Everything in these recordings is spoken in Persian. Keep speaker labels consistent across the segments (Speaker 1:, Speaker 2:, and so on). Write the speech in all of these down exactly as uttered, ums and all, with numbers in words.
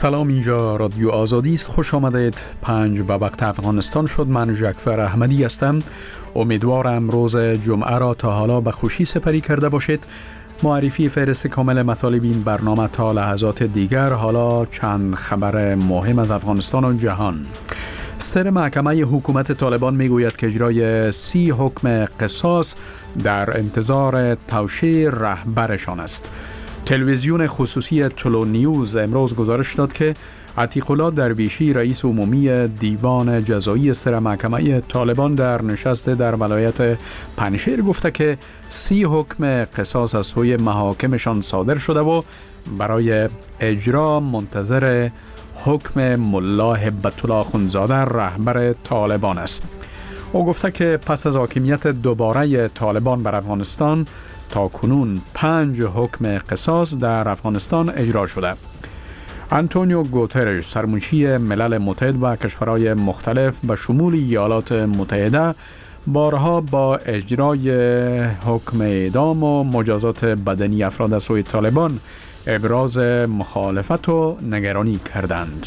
Speaker 1: سلام، اینجا رادیو آزادی است. خوش آمدید. پنج به وقت افغانستان شد. من جعفر احمدی هستم. امیدوارم روز جمعه را تا حالا به خوشی سپری کرده باشید. معرفی فهرست کامل مطالب این برنامه تا لحظات دیگر. حالا چند خبر مهم از افغانستان و جهان. صدر محکمه حکومت طالبان میگوید که اجرای سی حکم قصاص در انتظار توشیح رهبرشان است. تلویزیون خصوصی تلو نیوز امروز گزارش داد که عتیق الله درویشی رئیس عمومی دیوان جزایی صدر محکمه طالبان در نشست در ولایت پنجشیر گفته که سی حکم قصاص از سوی محاکمشان صادر شده و برای اجرا منتظر حکم ملا هبت الله اخندزاده رهبر طالبان است. او گفته که پس از حاکمیت دوباره طالبان بر افغانستان تا کنون پنج حکم قصاص در افغانستان اجرا شده. آنتونیو گوترش سرمنشی ملل متحد و کشورهای مختلف به شمول ایالات متحده بارها با اجرای حکم اعدام و مجازات بدنی افراد از سوی طالبان ابراز مخالفت و نگرانی کردند.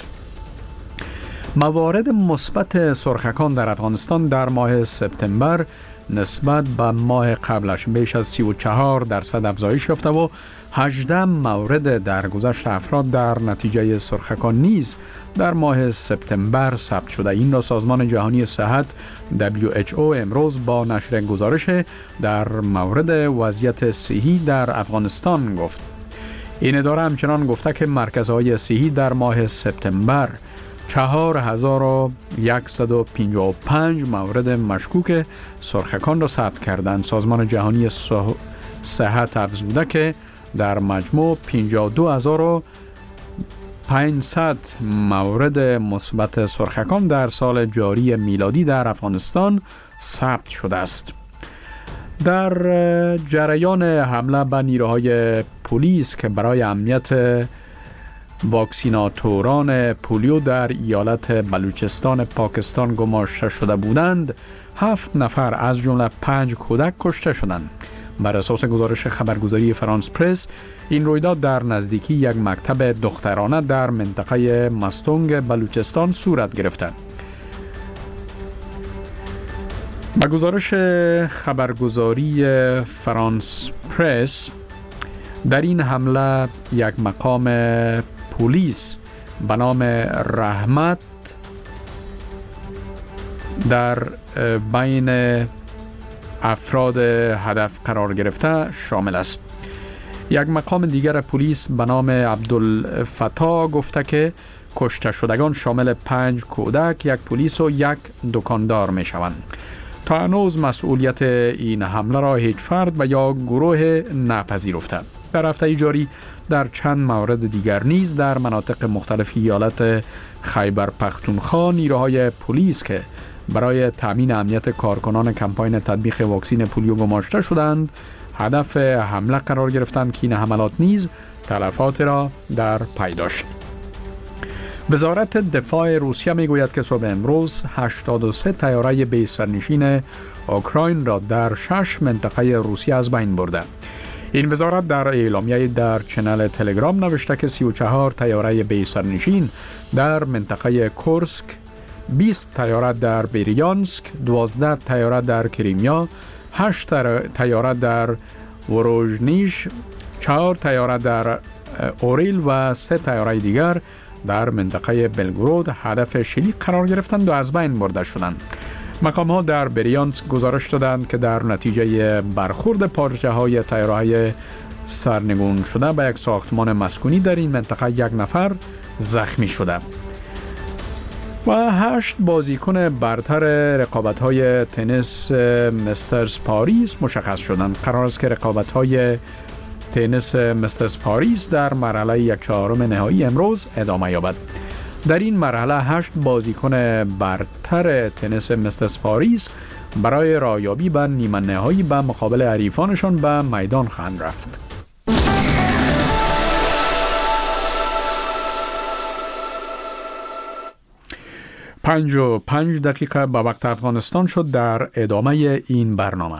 Speaker 1: موارد مثبت سرخکان در افغانستان در ماه سپتامبر نسبت به ماه قبلش بیش از سی و چهار درصد افزایش یافته و هجده مورد درگذشت افراد در نتیجه سرخکان نیز در ماه سپتامبر ثبت شده. این را سازمان جهانی صحت دبلیو اچ او امروز با نشر گزارش در مورد وضعیت صحی در افغانستان گفت. این اداره همچنان گفته که مرکزهای صحی در ماه سپتامبر چهار هزار و صد و پنجاه و پنج مورد مشکوک سرخکان را ثبت کردند. سازمان جهانی صحت افزوده که در مجموع پنجاه و دو هزار و پانصد مورد مثبت سرخکان در سال جاری میلادی در افغانستان ثبت شده است. در جریان حمله به نیروهای پلیس که برای امنیت واکسیناتوران پولیو در ایالت بلوچستان پاکستان گماشته شده بودند، هفت نفر از جمله پنج کودک کشته شدند. بر اساس گزارش خبرگزاری فرانس پرس، این رویداد در نزدیکی یک مکتب دخترانه در منطقه مستونگ بلوچستان صورت گرفته. با گزارش خبرگزاری فرانس پرس، در این حمله یک مقام پلیس به نام رحمت در بین افراد هدف قرار گرفته شامل است. یک مقام دیگر پلیس به نام عبدالفتاح گفته که کشته شدگان شامل پنج کودک، یک پلیس و یک دکاندار می شوند. تا هنوز مسئولیت این حمله را هیچ فرد و یا گروه نپذیرفته. در هفته جاری در چند مورد دیگر نیز در مناطق مختلف ایالت خیبر پختونخوا نیروهای پلیس که برای تامین امنیت کارکنان کمپاین تطبیق واکسن پولیو گماشته شدند هدف حمله قرار گرفتند که این حملات نیز تلفات را در پی داشت. وزارت دفاع روسیه میگوید که صبح امروز هشتاد و سه طیاره بی سرنشین اوکراین را در شش منطقه روسیه از بین برده. این وزارت در اعلامیه در چنل تلگرام نوشته که سی و چهار طیاره بی سرنشین در منطقه کورسک، بیست طیاره در بریانسک، دوازده طیاره در کریمیا، هشت طیاره در وروژنیش، چهار طیاره در اوریل و سه طیاره دیگر در منطقه بلگرود هدف شلیک قرار گرفتند و از بین برده شدند. مقام ها در بریانسک گزارش دادند که در نتیجه برخورد پارچه های طیاره‌های سرنگون شده به یک ساختمان مسکونی در این منطقه یک نفر زخمی شده. و هشت بازیکن برتر رقابت‌های تنیس مسترز پاریس مشخص شدند. قرار است که رقابت‌های تنیس مسترز پاریس در مرحله یک چهارم نهایی امروز ادامه یابد. در این مرحله هشت بازیکن برتر تنیس مسترز پاریس برای رایابی به نیمه نهایی به مقابل حریفانشان به میدان خواهند رفت. پنج و پنج دقیقه به وقت افغانستان شد. در ادامه این برنامه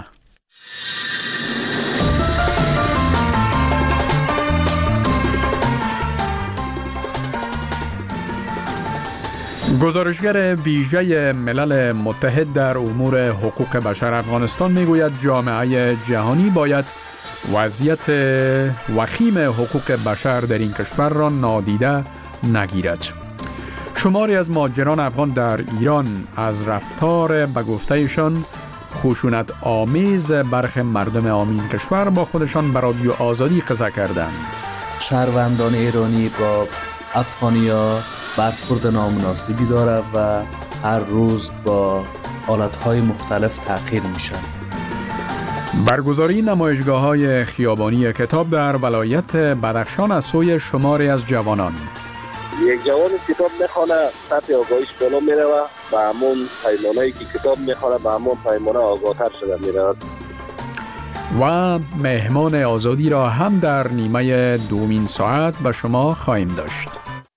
Speaker 1: گزارشگر ویژه ملل متحد در امور حقوق بشر افغانستان میگوید جامعه جهانی باید وضعیت وخیم حقوق بشر در این کشور را نادیده نگیرد. شماری از مهاجران افغان در ایران از رفتار به گفتهشان خشونت آمیز برخی مردم عامی کشور با خودشان به رادیو آزادی قصه کردند.
Speaker 2: شهروندان ایرانی با افغانی‌ها برخورد نامناسبی داره و هر روز با حالتهای مختلف تغییر میشن.
Speaker 1: برگزاری نمایشگاه‌های خیابانی کتاب در ولایت بدخشان از سوی شماری از جوانان.
Speaker 3: یک جوان کتاب میخوانه سطح آگاهیش بالا میره و به همون پیمانه‌ای که کتاب میخوانه به همون پیمانه آگاه‌تر شده میره.
Speaker 1: و مهمان آزادی را هم در نیمه دومین ساعت به شما خواهیم داشت.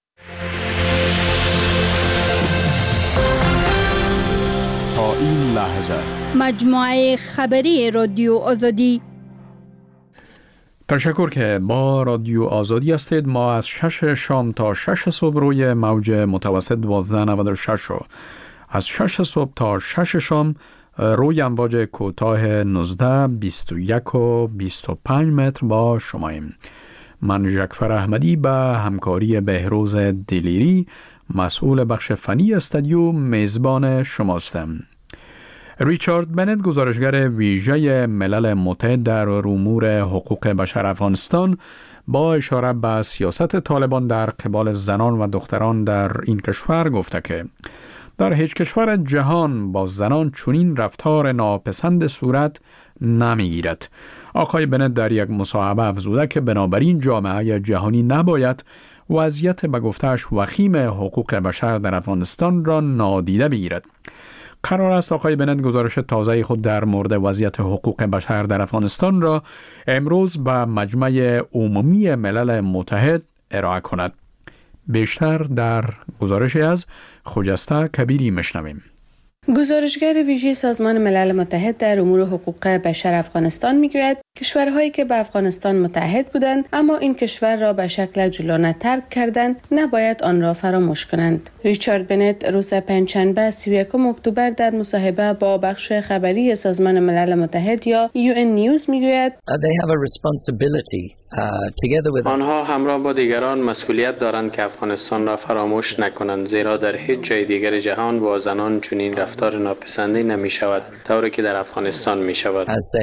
Speaker 1: تا این لحظه
Speaker 4: مجموعه خبری رادیو آزادی.
Speaker 1: تشکر که با رادیو آزادی هستید. ما از شش شام تا شش صبح روی موج متوسط دوازده نود و شش و از شش صبح تا شش شام روی امواج کوتاه نوزده، بیست و یک و بیست و پنج متر با شماییم. من ژکفر احمدی به همکاری بهروز دلیری مسئول بخش فنی استودیو میزبان شماستم. ریچارد بنت گزارشگر ویژه ملل متحد در امور حقوق بشر افغانستان با اشاره به سیاست طالبان در قبال زنان و دختران در این کشور گفته که در هیچ کشور جهان با زنان چنین رفتار ناپسند صورت نمیگیرد. آقای بنت در یک مصاحبه افزوده که بنابراین جامعه جهانی نباید وضعیت به گفته‌اش وخیم حقوق بشر در افغانستان را نادیده بگیرد. قرار است آقای بنت گزارش تازه خود در مورد وضعیت حقوق بشر در افغانستان را امروز به مجمع عمومی ملل متحد ارائه کند. بیشتر در گزارش از خجسته کبیری میشنویم.
Speaker 5: گزارشگر ویژه سازمان ملل متحد در امور حقوق بشر افغانستان میگوید کشورهایی که به افغانستان متحد بودند اما این کشور را به شکل جلانه ترک کردند نباید آن را فراموش کنند. ریچارد بنت روز پنجشنبه سی و یکم اکتبر در مصاحبه با بخش خبری سازمان ملل متحد یا یو ان نیوز میگوید
Speaker 6: آنها همراه با دیگران مسئولیت دارند که افغانستان را فراموش نکنند، زیرا در هیچ جای دیگر جهان با زنان چنین رفتار ناپسندی نمی شود طوری که در افغانستان می شود.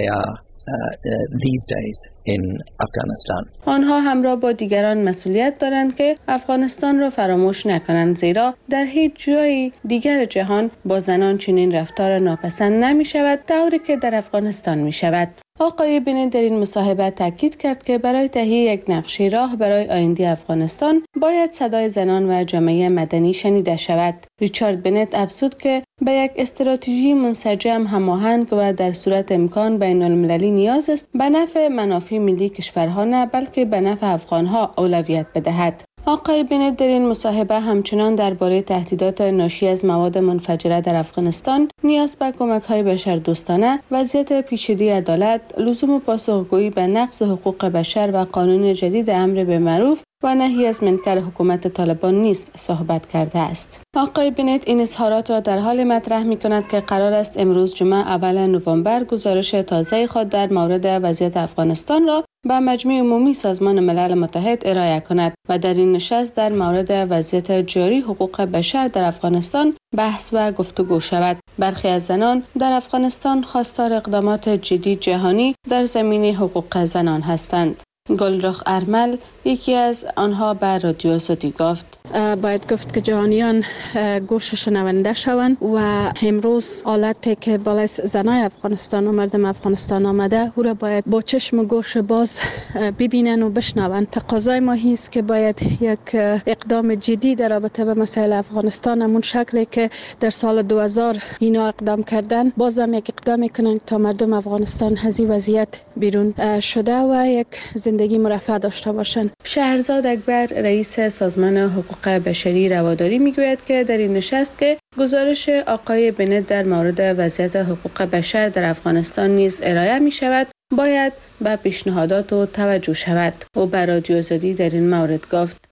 Speaker 5: آنها همراه با دیگران مسئولیت دارند که افغانستان را فراموش نکنند، زیرا در هیچ جای دیگر جهان با زنان چنین رفتار ناپسند نمی شود طوری که در افغانستان می شود. آقای بنت در این مصاحبه تاکید کرد که برای تهیه یک نقشه راه برای آینده افغانستان باید صدای زنان و جامعه مدنی شنیده شود. ریچارد بنت افزود که به یک استراتژی منسجم، هماهنگ و در صورت امکان بین المللی نیاز است به نفع منافع ملی کشورها نه بلکه به نفع افغانها اولویت بدهد. آقای بنت در این مصاحبه همچنان درباره تهدیدات ناشی از مواد منفجره در افغانستان، نیاز به کمک‌های بشردوستانه، وضعیت پیچیده عدالت، لزوم پاسخگویی به نقض حقوق بشر و قانون جدید امر بالمعروف و نهی از منکر حکومت طالبان نیز صحبت کرده است. آقای بنت این اظهارات را در حال مطرح می‌کند که قرار است امروز جمعه اول نوامبر گزارش تازه خود در مورد وضعیت افغانستان را به مجمع عمومی سازمان ملل متحد ارائه کند و در این نشست در مورد وضعیت جاری حقوق بشر در افغانستان بحث و گفتگو شود. برخی از زنان در افغانستان خواستار اقدامات جدی جهانی در زمینه حقوق زنان هستند. گلرخ ارمل یکی از آنها به رادیو آزادی گفت
Speaker 7: باید گفت که جهانیان گوش شنونده شوند و امروز حالتی که بالای زنای افغانستان و مردم افغانستان آمده او را باید با چشم و گوش باز ببینن و بشنوند. تقاضای ما است که باید یک اقدام جدی در رابطه با مسائل افغانستان همون شکلی که در سال دو هزار اینا اقدام کردن بازم یک اقدام کنند تا مردم افغانستان از این وضعیت بیرون شده و یک زندگی مرفه داشته باشند.
Speaker 5: شهرزاد اکبر رئیس سازمان حقوق بشری رواداری میگوید که در این نشست که گزارش آقای بنت در مورد وضعیت حقوق بشر در افغانستان نیز ارائه می شود باید به پیشنهادات و توجه شود. او به رادیو آزادی در این مورد گفت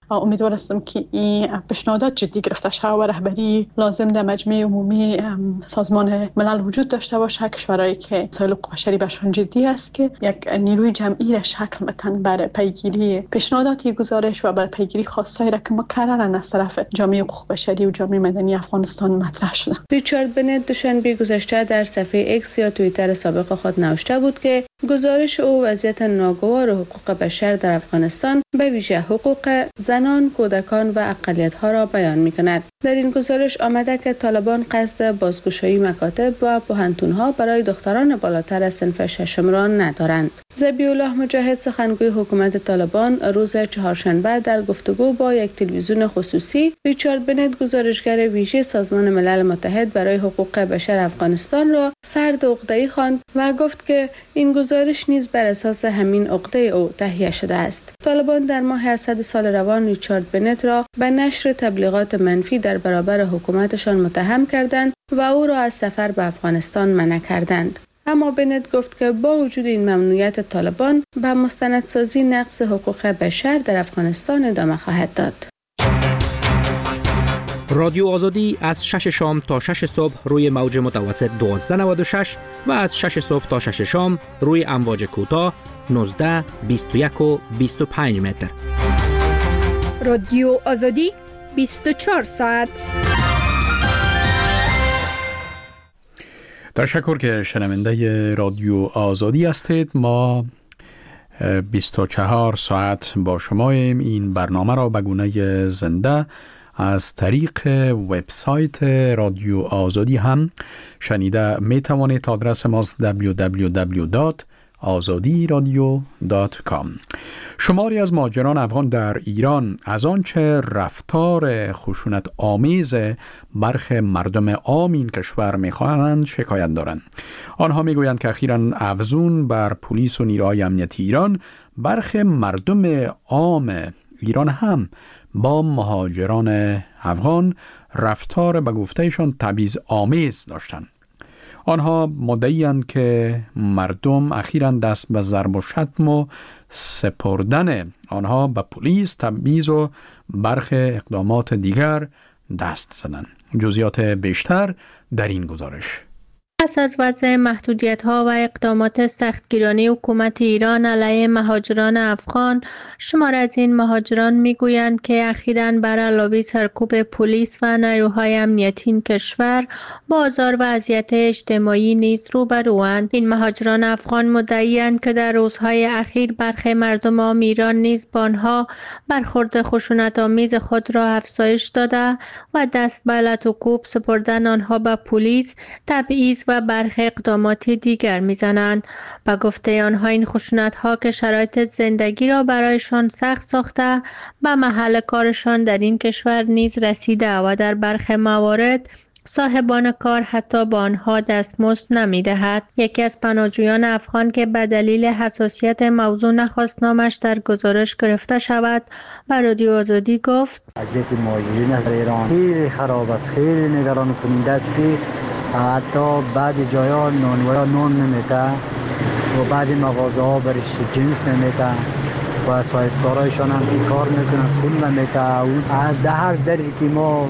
Speaker 8: امیدوار هستم که این پیشنهادات جدی گرفته شود و رهبری لازم در مجمع عمومی سازمان ملل وجود داشته باشه. کشورهایی که مسائل حقوق بشری برشان جدی است که یک نیروی جمعی را شکل بدن برای پیگیری پیشنهادات گزارش و برای پیگیری خواستایی را که مکررن از طرف جامعه حقوق بشری و جامعه مدنی افغانستان مطرح شده.
Speaker 5: ریچارد بنت دوشنبه گذشته در صفحه ایکس یا توییتر سابق خود نوشته بود که گزارش او وضعیت ناگوار حقوق بشر در افغانستان به ویژه حقوق زنان، کودکان و اقلیت‌ها را بیان می‌کند. در این گزارش آمده که طالبان قصد بازگشایی مکاتب و پوهنتون‌ها برای دختران بالاتر از صنف ششم را ندارند. ذبیح الله مجاهد سخنگوی حکومت طالبان روز چهارشنبه در گفتگو با یک تلویزیون خصوصی ریچارد بنت گزارشگر ویژه سازمان ملل متحد برای حقوق بشر افغانستان را فرد عقده‌ای خواند و گفت که این گزارش نیز بر اساس همین عقده او تهیه شده است. طالبان در ماه اسد سال روان ریچارد بنت را به نشر تبلیغات منفی در برابر حکومتشان متهم کردند و او را از سفر به افغانستان منع کردند. اما بنت گفت که با وجود این ممنوعیت طالبان به مستندسازی نقض حقوق بشر در افغانستان ادامه خواهد داد.
Speaker 9: رادیو آزادی از شش شام تا شش صبح روی موج متوسط دوازده نود و شش و از شش صبح تا شش شام روی امواج کوتاه نوزده، بیست و یک و بیست و پنج متر.
Speaker 4: رادیو آزادی بیست و چهار ساعت.
Speaker 1: تشکر که شنونده رادیو آزادی هستید. ما بیست و چهار ساعت با شماییم. این برنامه را به گونه زنده از طریق وبسایت رادیو آزادی هم شنیده می توانید. آدرس ماست دبلیو دبلیو دبلیو دات آزادی رادیو دات کام. شماری از مهاجران افغان در ایران از آنچه رفتار خشونت آمیز برخی مردم عام این کشور می‌خواهند شکایت دارند. آنها میگویند که اخیراً افزون بر پلیس و نیروهای امنیتی ایران برخی مردم عام ایران هم با مهاجران افغان رفتار به گفتهشان تبعیض آمیز داشتند. آنها مدعی‌اند که مردم اخیراً دست به ضرب و شتم و سپردن آنها به پلیس، تبعیض و برخی اقدامات دیگر دست زدند. جزئیات بیشتر در این گزارش.
Speaker 10: پس از وضع محدودیت‌ها و اقدامات سختگیرانه حکومت ایران علیه مهاجران افغان، شمار از این مهاجران می‌گویند که اخیراً بر علاوه سرکوب پلیس و نیروهای امنیتی این کشور با آزار و اذیت اجتماعی نیز روبروند. این مهاجران افغان مدعی‌اند که در روزهای اخیر برخی مردم عام ایران نیز با آنها برخورد خشونت‌آمیز خود را افزایش داده و دست به لط و کوب سپردن آنها به پلیس، تبعیض و برخی اقدامات دیگر میزنند. با گفته آنها این خشونت‌ها که شرایط زندگی را برایشان سخت ساخته به محل کارشان در این کشور نیز رسیده و در برخی موارد صاحبان کار حتی با آنها دستمزد نمی‌دهد. یکی از پناهجویان افغان که به دلیل حساسیت موضوع نخواست نامش در گزارش گرفته شود به رادیو آزادی گفت:
Speaker 11: وضعیت مهاجرین از ایران خیلی خراب است، خیلی نگران کننده است که حتی بعد جایا نانوارا نان نمیده و بعد مغازه ها برش جنس نمیده و صاحبکارایشان هم که کار میکنن پول نمیده. از ده هر دری که ما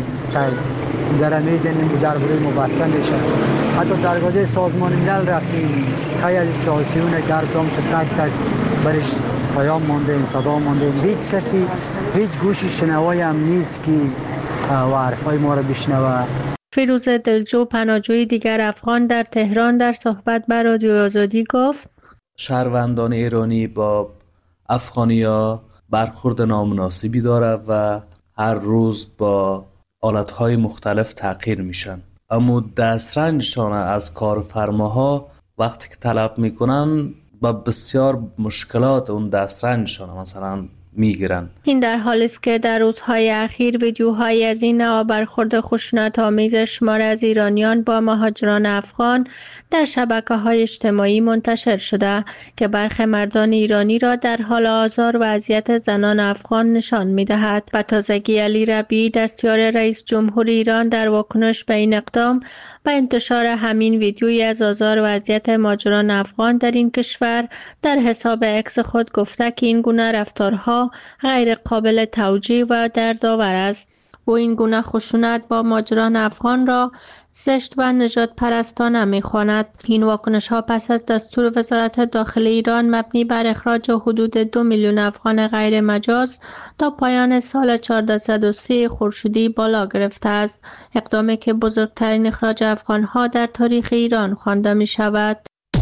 Speaker 11: در میزنیم در بروی مبسته میشه. حتی درگاه سازمان ملل رفتیم، خیلی از سیاسیون گردام تک تک برش پیام مانده، صدا مانده. هیچ کسی هیچ گوشی شنوایی هم نیست که و حرفای ما رو بشنوه.
Speaker 10: فیروز دلجو پناهجوی دیگر افغان در تهران در صحبت با رادیو آزادی گفت:
Speaker 2: شهروندان ایرانی با افغانیا برخورد نامناسبی داره و هر روز با حالتهای مختلف تغییر میشن، اما دسترنجشان از کارفرماها وقتی که طلب میکنن با بسیار مشکلات اون دسترنجشان مثلا میگیرن.
Speaker 10: این در حالی است که در روزهای اخیر ویدیوهایی از این نوع برخورد خشونت‌آمیز شمار از ایرانیان با مهاجران افغان در شبکه‌های اجتماعی منتشر شده که برخی مردان ایرانی را در حال آزار و اذیت زنان افغان نشان می‌دهد. به تازگی علی ربیعی دستیار رئیس جمهور ایران در واکنش به این اقدام و انتشار همین ویدیویی از آزار و اذیت مهاجران افغان در این کشور در حساب اکس خود گفته که این گونه رفتارها غیر قابل توجیه و دردآور است. او این گونه خشونت با مهاجران افغان را زشت و نجات پرستانه می خواند. این واکنش ها پس از دستور وزارت داخلی ایران مبنی بر اخراج حدود دو میلیون افغان غیر مجاز تا پایان سال هزار و چهارصد و سی خورشیدی بالا گرفته است. اقدامی که بزرگترین اخراج افغان ها در تاریخ ایران خوانده می شود.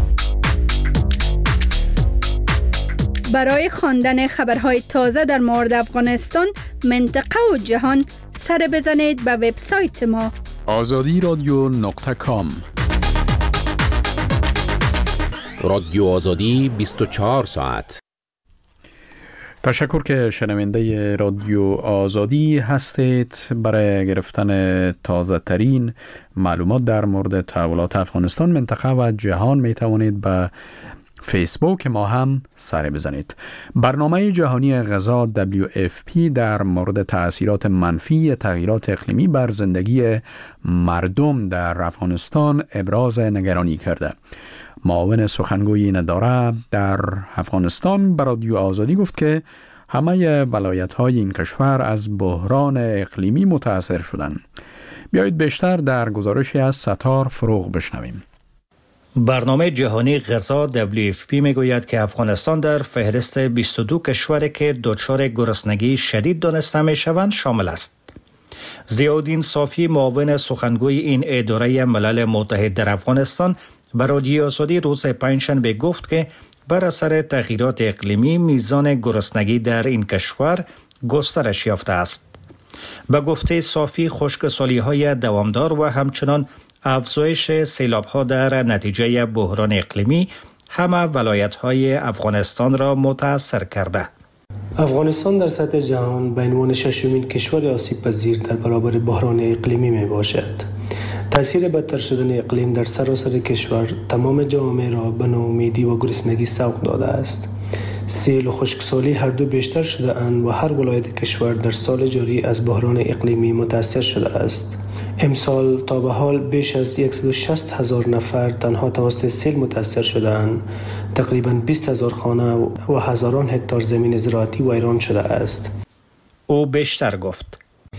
Speaker 4: برای خواندن خبرهای تازه در مورد افغانستان، منطقه و جهان سر بزنید به وبسایت ما
Speaker 1: آزادی رادیو نقطه کام.
Speaker 12: رادیو آزادی بیست و چهار ساعت.
Speaker 1: تشکر که شنونده رادیو آزادی هستید. برای گرفتن تازه ترین معلومات در مورد تحولات افغانستان، منطقه و جهان می توانید به فیسبوک ما هم سر بزنید. برنامه جهانی غذا دبلیو اف پی در مورد تأثیرات منفی تغییرات اقلیمی بر زندگی مردم در افغانستان ابراز نگرانی کرده. معاون سخنگوی این اداره در افغانستان به رادیو آزادی گفت که همه ولایت‌های این کشور از بحران اقلیمی متاثر شدند. بیایید بیشتر در گزارشی از ستار فروغ بشنویم.
Speaker 13: برنامه جهانی غذا دبلیو اف پی میگوید که افغانستان در فهرست بیست و دو کشوری که دچار گرسنگی شدید دانسته میشوند شامل است. ضیاءالدین صافی، معاون سخنگوی این اداره ملل متحد در افغانستان، به رادیو آزادی روز پنجشنبه گفت که بر اثر تغییرات اقلیمی میزان گرسنگی در این کشور گسترش یافته است. به گفته صافی، خشکسالی‌های دوامدار و همچنان افزایش سیلاب‌ها در نتیجه بحران اقلیمی همه ولایت‌های افغانستان را متاثر کرده.
Speaker 14: افغانستان در سطح جهان به عنوان ششمین کشور آسیب پذیر در برابر بحران اقلیمی می باشد. تاثیر بدتر شدن اقلیم در سراسر کشور تمام جامعه را به ناامیدی و گرسنگی سوق داده است. سیل و خشکسالی هر دو بیشتر شده اند و هر ولایت کشور در سال جاری از بحران اقلیمی متاثر شده است. امسال تا به حال بیش از صد و شصت هزار نفر تنها توسط سیل متاثر شدند. تقریباً بیست هزار خانه و هزاران هکتار زمین زراعتی ویران شده است.
Speaker 13: او بیشتر گفت: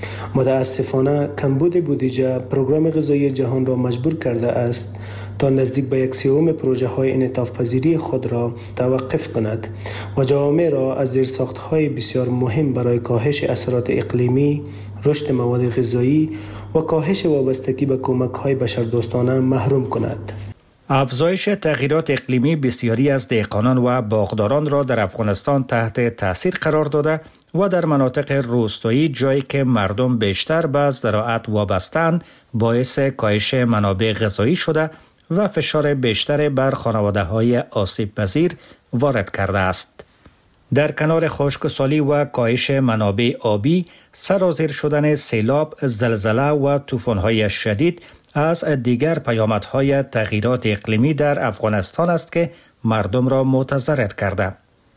Speaker 14: متاسفانه کمبود بودجه پروگرام غذایی جهان را مجبور کرده است تا نزدیک به یک سوم پروژه های انعطاف پذیری خود را توقف کند و جوامع را از زیرساخت‌های بسیار مهم برای کاهش اثرات اقلیمی، رشد مواد غذایی و کاهش وابستگی به کمک‌های بشردوستانه محروم کند.
Speaker 13: افزایش تغییرات اقلیمی بسیاری از دهقانان و باغداران را در افغانستان تحت تاثیر قرار داده و در مناطق روستایی، جایی که مردم بیشتر به زراعت وابسته‌اند، باعث کاهش منابع غذایی شده و فشار بیشتر بر خانواده‌های آسیب پذیر وارد کرده است. در کنار خشکسالی و کاهش منابع آبی، سرازیر شدن سیلاب، زلزله و طوفان‌های شدید از دیگر پیامدهای تغییرات اقلیمی در افغانستان است که مردم را متضرر کرده.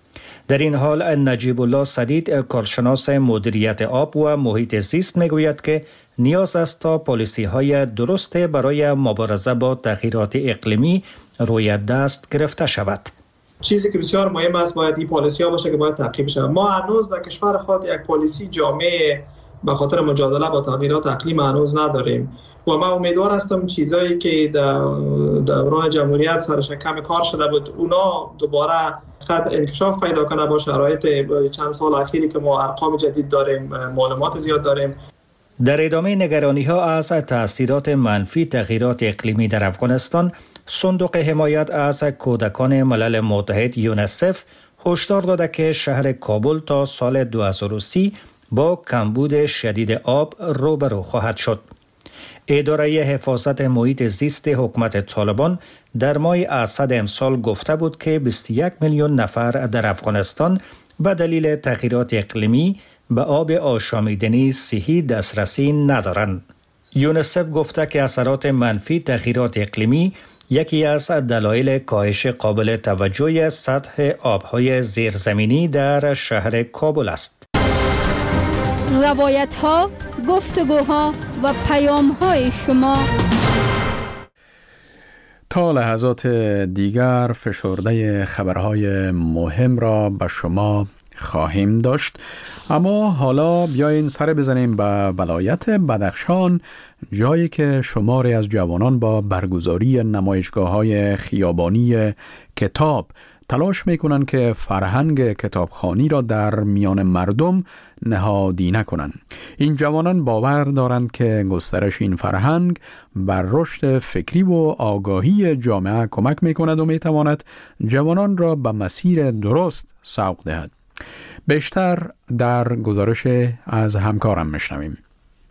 Speaker 13: در این حال نجیب الله سدید، کارشناس مدیریت آب و محیط زیست، میگوید که نیاز است تا پالیسی‌های درست برای مبارزه با تغییرات اقلیمی روی دست گرفته شود.
Speaker 15: چیزی که بسیار مهم است باید این پالیسی ها باشه که باید تعقیب شود. ما هنوز در کشور خود یک پالیسی جامع به خاطر مجادله با تغییرات اقلیم هنوز نداریم و من امیدوار هستم چیزایی که در دوران جمهوریت سرش کم کار شده بود اونا دوباره خط انکشاف پیدا کنه با شرایط چند سال اخیری که ما ارقام جدید داریم، معلومات زیاد داریم.
Speaker 13: در ادامه نگرانی ها از تاثیرات منفی تغییرات اقلیمی در افغانستان، صندوق حمایت از کودکان ملل متحد یونسف هشدار داده که شهر کابل تا سال دو هزار و سی با کمبود شدید آب روبرو خواهد شد. اداره حفاظت محیط زیست حکومت طالبان در ماه اسد امسال گفته بود که بیست و یک میلیون نفر در افغانستان به دلیل تغییرات اقلیمی به آب آشامیدنی صحی دسترسی ندارند. یونسف گفته که اثرات منفی تغییرات اقلیمی یکی از دلایل کاهش قابل توجه سطح آبهای زیرزمینی در شهر کابل است.
Speaker 4: روایت ها، گفتگوها و پیام های شما
Speaker 1: تا لحظات دیگر فشرده خبرهای مهم را به شما خواهیم داشت، اما حالا بیاین سر بزنیم به ولایت بدخشان، جایی که شماری از جوانان با برگزاری نمایشگاه‌های خیابانی کتاب تلاش میکنند که فرهنگ کتابخوانی را در میان مردم نهادی نکنند. این جوانان باور دارند که گسترش این فرهنگ بر رشد فکری و آگاهی جامعه کمک میکند و میتواند جوانان را به مسیر درست سوق دهد. بیشتر در گزارش از همکارم میشنویم.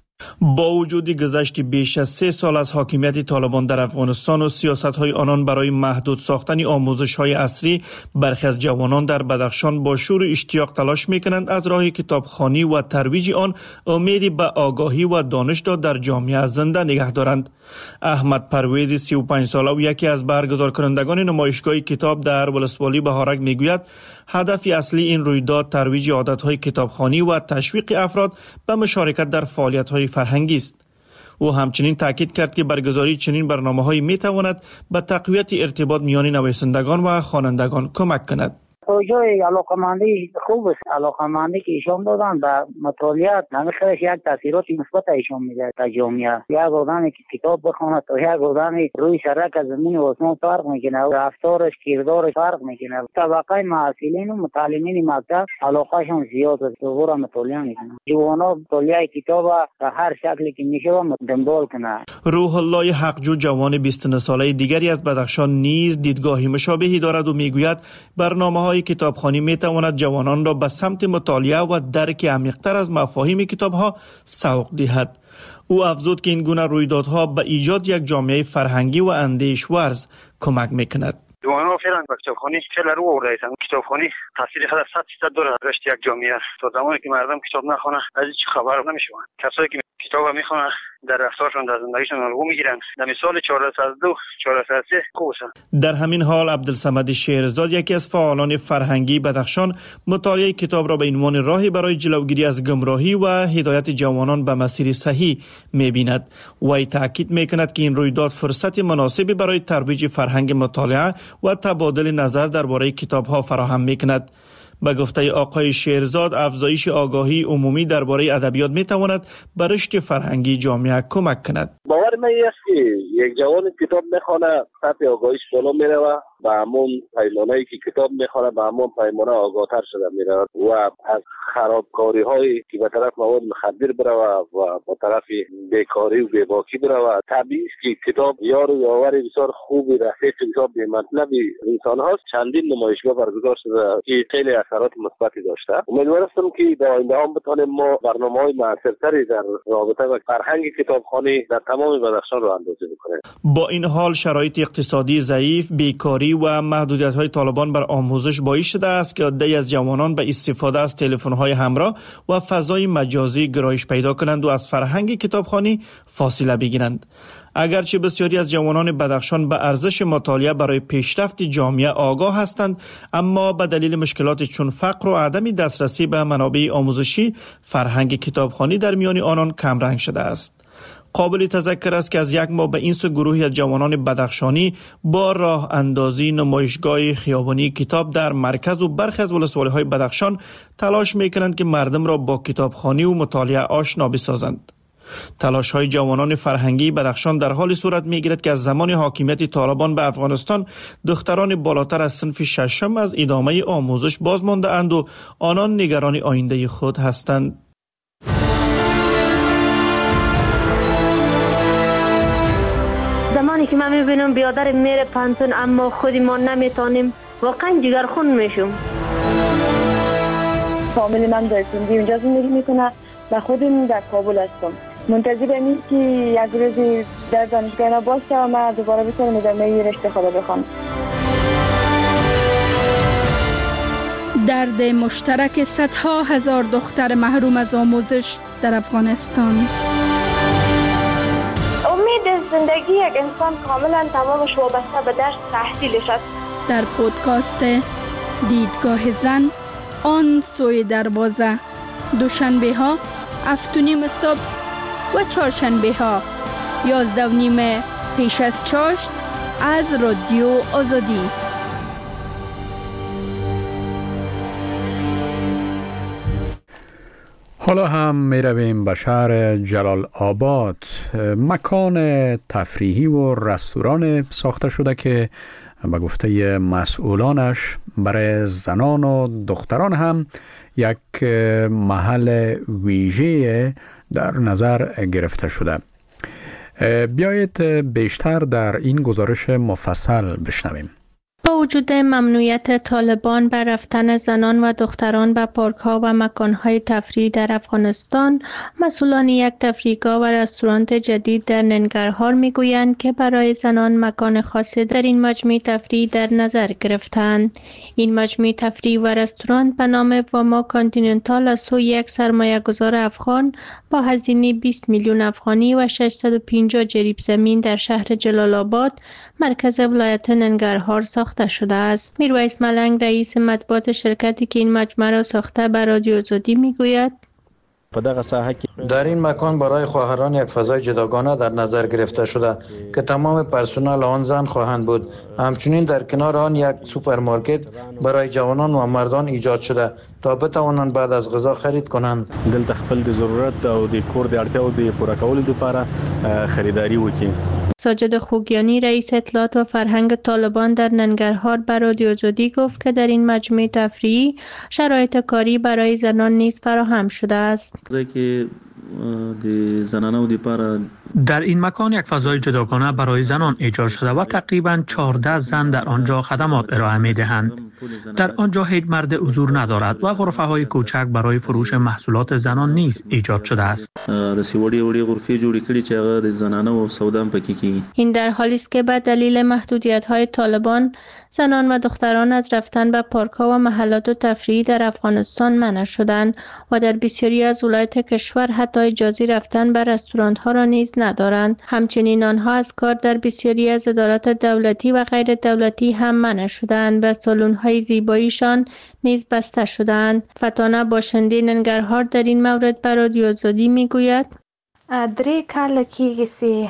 Speaker 16: با وجود گذشت بیش از سه سال از حاکمیت طالبان در افغانستان و سیاست‌های آنان برای محدود ساختن آموزش‌های عصری، برخی از جوانان در بدخشان با شور و اشتیاق تلاش می‌کنند از راه کتابخوانی و ترویج آن امیدی به آگاهی و دانش را در جامعه زنده نگه دارند. احمد پرویزی سی و پنج ساله و یکی از برگزار کنندگان نمایشگاه کتاب در ولسوالی بهارک میگوید هدف اصلی این رویداد ترویج عادت‌های کتابخوانی و تشویق افراد به مشارکت در فعالیت‌های فرهنگی است. او همچنین تاکید کرد که برگزاری چنین برنامه‌هایی می‌تواند به تقویت ارتباط میان نویسندگان و خوانندگان کمک کند.
Speaker 17: توجه علاقمندی خوب است. علاقمندی که ایشان دادن به مطالعات نمیخواهش یک تاثیرات مثبت ایشان میده تا جامعه. یک آدمی که کتاب بخواند تا یک آدمی روی سرک از زمین و آسمان فرق میکنه، رفتارش کردارش فرق میکنه. طبقه معلولین و متعلمین مکتب علاقهشون زیاد است، دوباره مطالعه میکنن. جوانا مطالعه کتاب به هر شکلی که میشه دنبال کنه.
Speaker 16: روح الله حقجو جوان بیست و نه ساله دیگری از بدخشان نیز دیدگاهی مشابهی دارد و میگوید برنامه‌های کتابخوانی میتواند جوانان را به سمت مطالعه و درک عمیق‌تر از مفاهیم کتاب‌ها سوق دهد. او افزود که این گونه رویدادها به ایجاد یک جامعه فرهنگی و اندیش‌ورز کمک میکند.
Speaker 18: جوانان فعلا با کتابخوانی خیلی رو آورده‌اند. کتابخوانی تاثیر خود صد درصد داره در رشد یک جامعه. تا زمانی که مردم کتاب نخوانند از هیچ خبر نمیشوند. کسایی که کتاب میخوانند در رفتارشون در زندگیشون الگو میگیرند. در مثال چهارصد و دو چهارصد و سه خوبه.
Speaker 16: در همین حال عبدالصمد شعرزاد یکی از فعالان فرهنگی بدخشان مطالعه کتاب را به عنوان راهی برای جلوگیری از گمراهی و هدایت جوانان به مسیر صحیح می‌بیند. وی تاکید می‌کند که این رویداد فرصت مناسبی برای ترویج فرهنگ مطالعه و تبادل نظر درباره کتاب‌ها فراهم می‌کند. به گفته آقای شعرزاد افزایش آگاهی عمومی درباره ادبیات می‌تواند به رشد فرهنگی جامعه کمک کند.
Speaker 3: باور من است که یک جوان کتاب می‌خواند سطح آگاهیش بالا می‌رود و همون پیمانه‌ای که کتاب می‌خواند به همون پیمانه آگاه‌تر شده می‌رود و از خرابکاری‌هایی که به طرف مواد مخدر برود و به طرف بیکاری و بی‌باکی برود. طبیعی است که کتاب یار و یاور بسیار خوبی رفیق کتاب به مطلب انسان هاست. چندین نمایشگاه برگزار شده که خیلی اثرات مثبتی داشته. امیدوار هستم که در آینده هم بتونیم ما برنامه‌های موثرتری در رابطه با فرهنگ کتابخوانی در تمام بدخشان را اندازه بکنیم.
Speaker 16: با این حال شرایط اقتصادی ضعیف، بیکاری و محدودیت‌های طالبان بر آموزش باعث شده است که عده‌ای از جوانان به استفاده از تلفن‌های همراه و فضای مجازی گرایش پیدا کنند و از فرهنگ کتابخوانی فاصله بگیرند. اگرچه بسیاری از جوانان بدخشان به ارزش مطالعه برای پیشرفت جامعه آگاه هستند، اما به دلیل مشکلات چون فقر و عدم دسترسی به منابع آموزشی، فرهنگ کتابخوانی در میان آنان کمرنگ شده است. قابل تذکر است که از یک ماه به این سو گروهی از جوانان بدخشانی با راه اندازی نمایشگاه خیابانی کتاب در مرکز و برخی از ولسوالی‌های بدخشان تلاش می‌کنند که مردم را با کتابخوانی و مطالعه آشنا بسازند. تلاش‌های جوانان فرهنگی بدخشان در حال صورت می‌گیرد که از زمان حاکمیت طالبان به افغانستان دختران بالاتر از صنف ششم از ادامه آموزش باز مانده اند و آنان نگران آینده خود هستند.
Speaker 19: زمانی که من می‌بینم بیادر میره پانتون اما خودی ما نمیتونیم، واقعا جگرخون میشم.
Speaker 20: فامیل من در سندی اونجا زندگی میکنه و خودم در کابل هستم. منتظر امید که یک روزی در دانشگاه باشه و من دوباره بتونم ادامه رشته خود بخوام.
Speaker 4: درد مشترک صدها هزار دختر محروم از آموزش در افغانستان.
Speaker 20: امید زندگی یک انسان کاملا تمامش وابسته به درس تحصیلش است.
Speaker 4: در پودکاست دیدگاه زن آن سوی دروازه، دوشنبه ها هفت و نیم صبح و چهارشنبه ها یازده و نیم پیش از چاشت از رادیو آزادی.
Speaker 1: حالا هم می رویم به شهر جلال آباد. مکان تفریحی و رستوران ساخته شده که به گفته مسئولانش برای زنان و دختران هم یک محل ویژه در نظر گرفته شده. بیایید بیشتر در این گزارش مفصل بشنویم.
Speaker 10: با وجود ممنوعیت طالبان بر رفتن زنان و دختران به پارک‌ها و مکان‌های تفریحی در افغانستان، مسئولان یک تفریحگاه و رستوران جدید در ننگرهار می‌گویند که برای زنان مکان خاصی در این مجمع تفریحی در نظر گرفتند. این مجمع تفریحی و رستوران به نام واما کانتیننتال از سوی یک سرمایه‌گذار افغان با هزینه بیست میلیون افغانی و ششصد و پنجاه جریب زمین در شهر جلال آباد، مرکز ولایت ننگرهار ساخته شده است. میرویس ملنگ، رئیس مطبوعات شرکتی که این مجمع را ساخته، به رادیو آزادی میگوید:
Speaker 21: در این مکان برای خواهران یک فضای جداگانه در نظر گرفته شده که تمام پرسنل آن زن خواهند بود. همچنین در کنار آن یک سوپرمارکت برای جوانان و مردان ایجاد شده تا بتوانند بعد از غذا خرید کنند.
Speaker 22: دلته خپل د ضرورت او د کور د اړتیاو د پوره کولو لپاره خریداری وکړي.
Speaker 10: ساجد خوگیانی، رئیس اطلاعات و فرهنگ طالبان در ننگرهار، به رادیو آزادی گفت که در این مجمع تفریحی شرایط کاری برای زنان نیز فراهم شده است.
Speaker 23: در این مکان یک فضای جداگانه برای زنان ایجاد شده و تقریباً چهارده زن در آنجا خدمات ارائه می دهند. در آنجا هیچ مرد حضور ندارد و غرفه های کوچک برای فروش محصولات زنان نیز ایجاد شده است.
Speaker 10: این در حالی است که به دلیل محدودیت های طالبان، زنان و دختران از رفتن به پارک‌ها و محلات تفریحی در افغانستان منع شدند و در بسیاری از ولایات کشور حتی اجازه رفتن به رستوران‌ها را نیز ندارند. همچنین آنها از کار در بسیاری از ادارات دولتی و غیر دولتی هم منع شدند و سالن‌های زیباییشان نیز بسته شدند. فتانه باشنده ننگرهار در این مورد به رادیو آزادی میگوید:
Speaker 24: درې کاله کېږي چې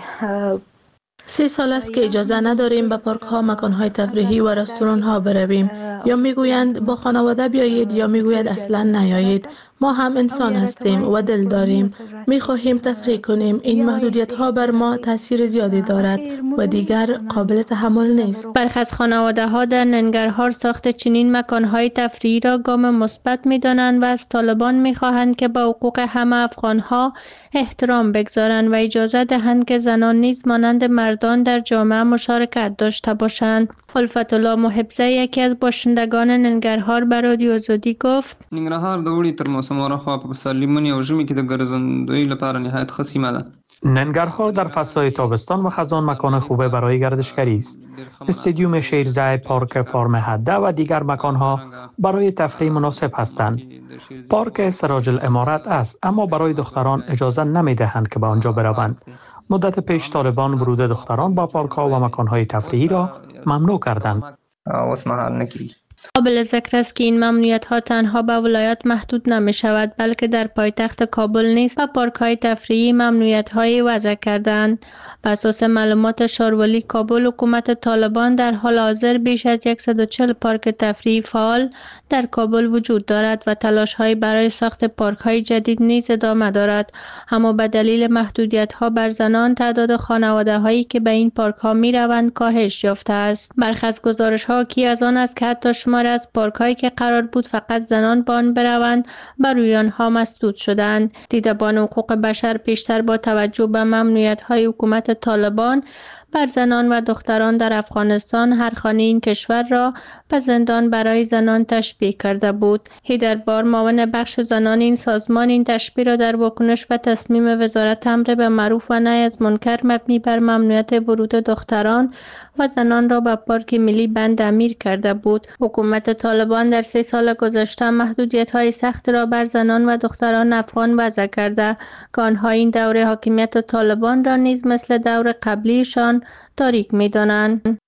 Speaker 25: سه سال است که اجازه نداریم به پارک ها، مکان های تفریحی و رستوران ها برویم. یا میگویند با خانواده بیایید یا میگوید اصلا نیایید. ما هم انسان هستیم و دل داریم. میخواهیم تفریح کنیم. این محدودیت ها بر ما تاثیر زیادی دارد و دیگر قابل تحمل نیست.
Speaker 10: برخی از خانواده ها در ننگرهار ساخت چنین مکان های تفریحی را گام مثبت میدانند و از طالبان میخواهند که به حقوق همه افغان ها احترام بگذارند و اجازه دهند که زنان نیز مانند مردان در جامعه مشارکت داشته باشند. الفت الله محبزه، یکی از باشندگان ننگرهار، به رادیو آزادی گفت:
Speaker 26: ننګرهار د وړي تر موسم اورخوا په پسرلیمونی او ژمي کې د ګرځندوی لپاره نهایت ښه سیمه ده.
Speaker 23: ننگرهار در فصل تابستان و خزان مکان خوبه برای گردشگری است. استادیوم شیرزای، پارک فارم هده و دیگر مکانها برای تفریح مناسب هستند. پارک سراج الامارت است، اما برای دختران اجازه نمیدهند که به آنجا بروند. مدت پیش طالبان ورود دختران با پارک‌ها و مکان‌های تفریحی را ممنوع کردند.
Speaker 26: اوس مهال نکیږي.
Speaker 10: قابل ذکر است که این ممنوعیت ها تنها به ولایات محدود نمی شود، بلکه در پایتخت کابل نیز و پارک های تفریحی ممنوعیت های وضع کردند. بر اساس معلومات شاروالی کابل، حکومت طالبان در حال حاضر بیش از صد و چهل پارک تفریحی فعال در کابل وجود دارد و تلاش های برای ساخت پارک های جدید نیز ادامه دارد، اما به دلیل محدودیت ها بر زنان، تعداد خانواده هایی که به این پارک ها می روند کاهش یافته است. برخی از گزارش ها کی از آن است که حتی شمار از پارک هایی که قرار بود فقط زنان به آن بروند، بر روی آنها مسدود شدند. دیدبان حقوق بشر پیشتر با توجه به ممنوعیت های حکومت طالبان بر زنان و دختران در افغانستان، هر خانه این کشور را به زندان برای زنان تشبیه کرده بود. هیدر بار، معاون بخش زنان این سازمان، این تشبیه را در واکنش به تصمیم وزارت امر به معروف و نهی از منکر مبنی بر ممنوعیت ورود دختران و زنان را به پارک ملی بند امیر کرده بود. حکومت طالبان در سه سال گذشته محدودیت‌های سخت را بر زنان و دختران افغان وضع کرده که آنها این دوره حاکمیت طالبان را نیز مثل دور قبلیشان تاریک می‌دانند.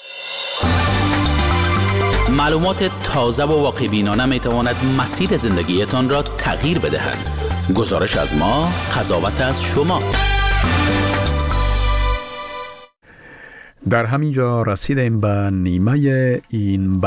Speaker 12: معلومات تازه و واقع بینانه می تواند مسیر زندگیتان را تغییر بدهد. گزارش از ما، قضاوت از شما.
Speaker 1: در همین جا رسیدیم به نیمه این